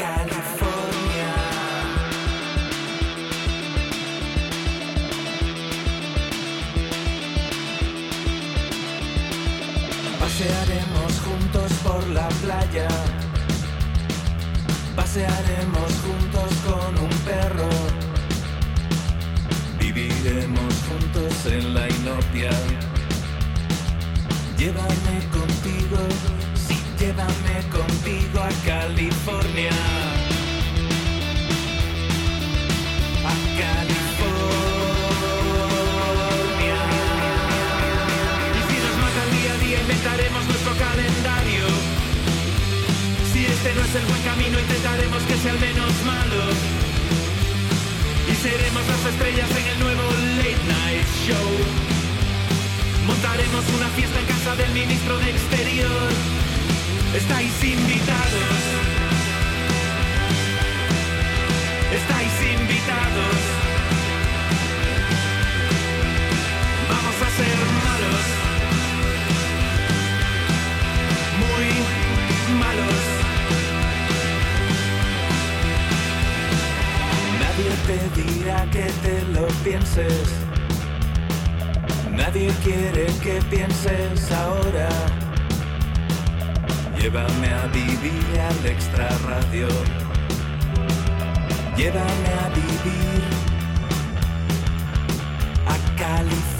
California. Pasearemos juntos por la playa. Pasearemos juntos con un perro. Viviremos juntos en la inopia. Llévame contigo, sí, llévame contigo a California. A California. Y si nos matan día a día, inventaremos nuestro calendario. Si este no es el buen camino, intentaremos que sea al menos malo. Y seremos las estrellas en el nuevo Late Night Show. Montaremos una fiesta en casa del ministro de Exterior. Estáis invitados. Estáis invitados. Vamos a ser malos. Muy malos. Nadie te dirá que te lo pienses. Nadie quiere que pienses ahora. Llévame a vivir al extrarradio. Llévame a vivir a California.